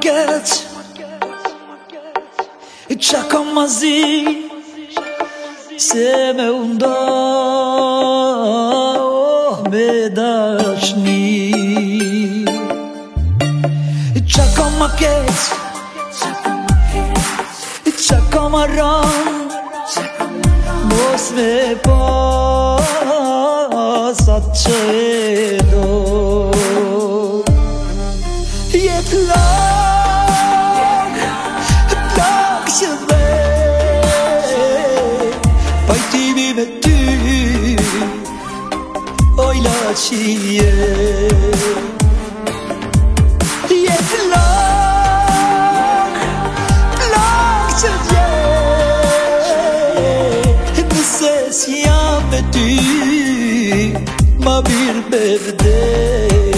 keq qa kam mazi se me undoh me dashni qa kam ma keq qa kam arran mos me pas atë që e do jet lak që dhe pajtimi me ty oj la qije jet lak që dje nëse s'jam me ty ma mirë me vdek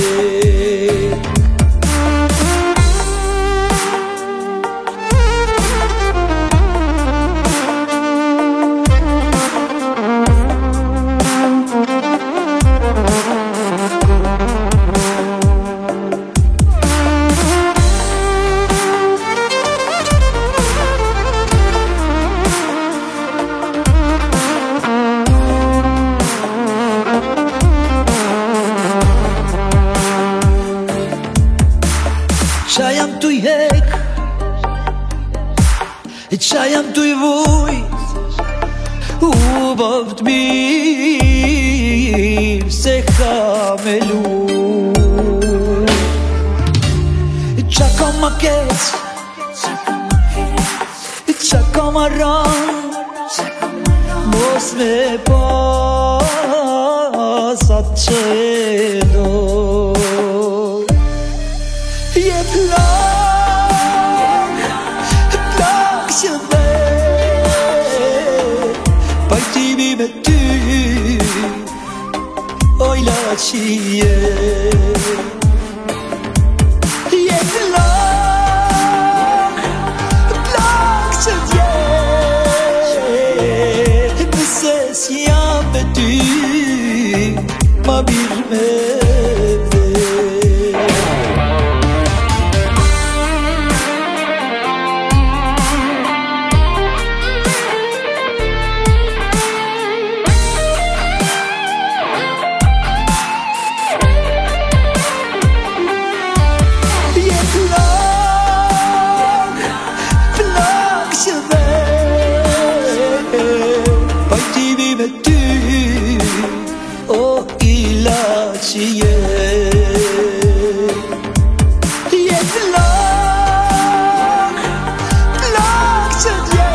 qa jam t'u i hek qa jam t'u i vujt u bëvt mirë se ka me lu qa kam ma keq qa kam arran mos me pas atë që e do jet lak që dhe pajtimi me ty oj la qije jet lak që dje nëse s'jam me ty ma mirë me pajtimi me ty o ila qije jet lak që dje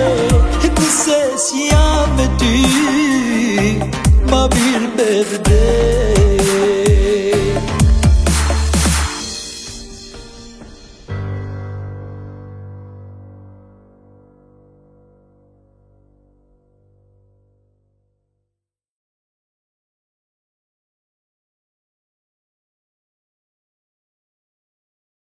nëse s'jam me ty ma mirë me vdek